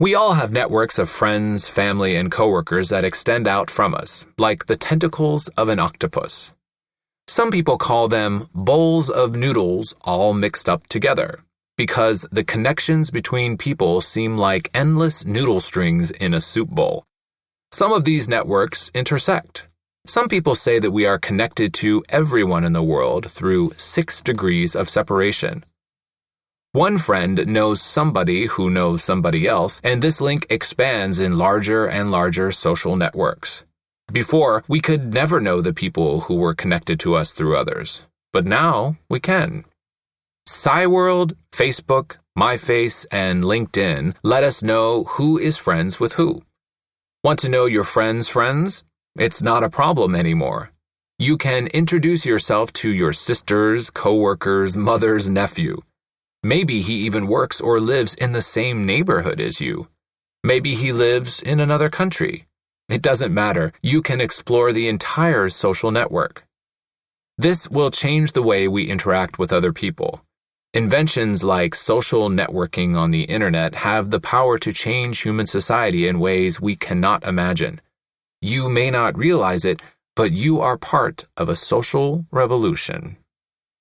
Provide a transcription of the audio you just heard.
We all have networks of friends, family, and coworkers that extend out from us, like the tentacles of an octopus. Some people call them bowls of noodles all mixed up together, because the connections between people seem like endless noodle strings in a soup bowl. Some of these networks intersect. Some people say that we are connected to everyone in the world through 6 degrees of separation. One friend knows somebody who knows somebody else, and this link expands in larger and larger social networks. Before, we could never know the people who were connected to us through others, but now we can. Cyworld, Facebook, MyFace, and LinkedIn let us know who is friends with who. Want to know your friend's friends? It's not a problem anymore. You can introduce yourself to your sister's, coworker's, mother's nephew. Maybe he even works or lives in the same neighborhood as you. Maybe he lives in another country. It doesn't matter. You can explore the entire social network. This will change the way we interact with other people. Inventions like social networking on the internet have the power to change human society in ways we cannot imagine. You may not realize it, but you are part of a social revolution.